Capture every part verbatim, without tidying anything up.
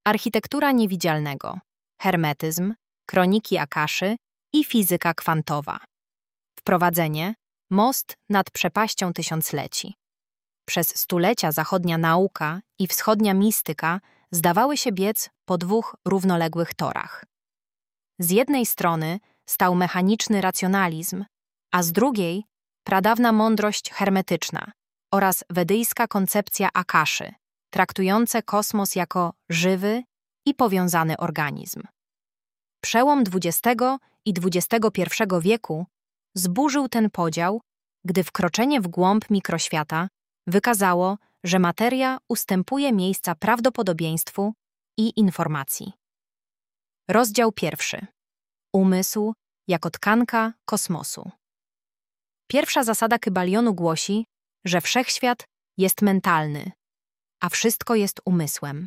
architektura niewidzialnego, hermetyzm, kroniki Akaszy i fizyka kwantowa. Wprowadzenie, most nad przepaścią tysiącleci. Przez stulecia zachodnia nauka i wschodnia mistyka zdawały się biec po dwóch równoległych torach. Z jednej strony stał mechaniczny racjonalizm, a z drugiej pradawna mądrość hermetyczna oraz wedyjska koncepcja Akaszy, traktujące kosmos jako żywy i powiązany organizm. Przełom dwudziestego i dwudziestego pierwszego wieku zburzył ten podział, gdy wkroczenie w głąb mikroświata wykazało, że materia ustępuje miejsca prawdopodobieństwu i informacji. Rozdział pierwszy. Umysł jako tkanka kosmosu. Pierwsza zasada Kybalionu głosi, że wszechświat jest mentalny, a wszystko jest umysłem.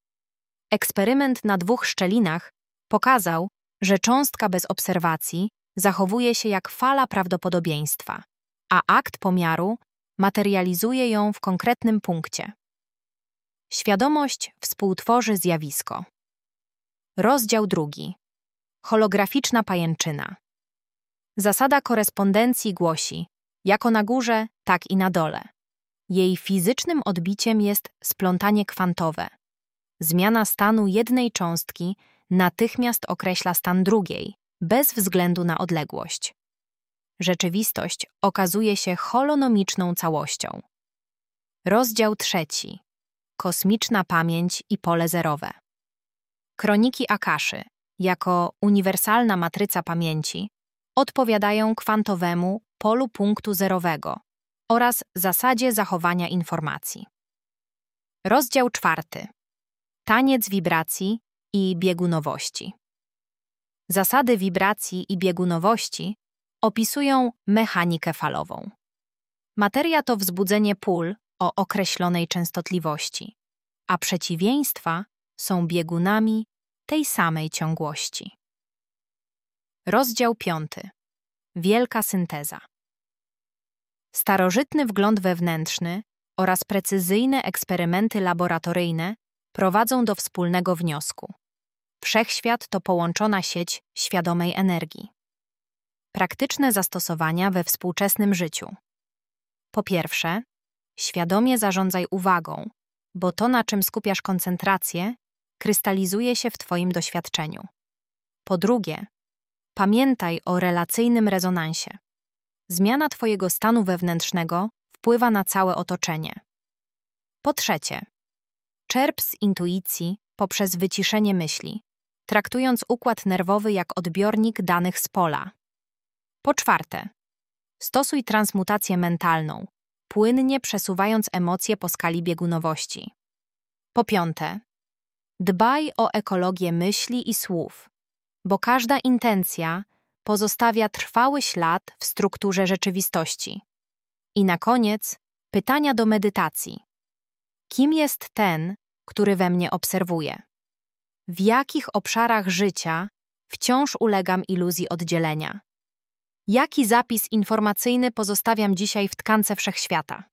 Eksperyment na dwóch szczelinach pokazał, że cząstka bez obserwacji zachowuje się jak fala prawdopodobieństwa, a akt pomiaru materializuje ją w konkretnym punkcie. Świadomość współtworzy zjawisko. Rozdział drugi. Holograficzna pajęczyna. Zasada korespondencji głosi, jako na górze, tak i na dole. Jej fizycznym odbiciem jest splątanie kwantowe. Zmiana stanu jednej cząstki natychmiast określa stan drugiej, bez względu na odległość. Rzeczywistość okazuje się holonomiczną całością. Rozdział trzeci. Kosmiczna pamięć i pole zerowe. Kroniki Akaszy, jako uniwersalna matryca pamięci, odpowiadają kwantowemu polu punktu zerowego oraz zasadzie zachowania informacji. Rozdział czwarty. Taniec wibracji i biegunowości. Zasady wibracji i biegunowości opisują mechanikę falową. Materia to wzbudzenie pól o określonej częstotliwości, a przeciwieństwa są biegunami tej samej ciągłości. Rozdział piąty. Wielka synteza. Starożytny wgląd wewnętrzny oraz precyzyjne eksperymenty laboratoryjne prowadzą do wspólnego wniosku. Wszechświat to połączona sieć świadomej energii. Praktyczne zastosowania we współczesnym życiu. Po pierwsze, świadomie zarządzaj uwagą, bo to, na czym skupiasz koncentrację, krystalizuje się w Twoim doświadczeniu. Po drugie, pamiętaj o relacyjnym rezonansie. Zmiana Twojego stanu wewnętrznego wpływa na całe otoczenie. Po trzecie, czerp z intuicji poprzez wyciszenie myśli, traktując układ nerwowy jak odbiornik danych z pola. Po czwarte, stosuj transmutację mentalną, płynnie przesuwając emocje po skali biegunowości. Po piąte, dbaj o ekologię myśli i słów, bo każda intencja pozostawia trwały ślad w strukturze rzeczywistości. I na koniec pytania do medytacji. Kim jest ten, który we mnie obserwuje? W jakich obszarach życia wciąż ulegam iluzji oddzielenia? Jaki zapis informacyjny pozostawiam dzisiaj w tkance wszechświata?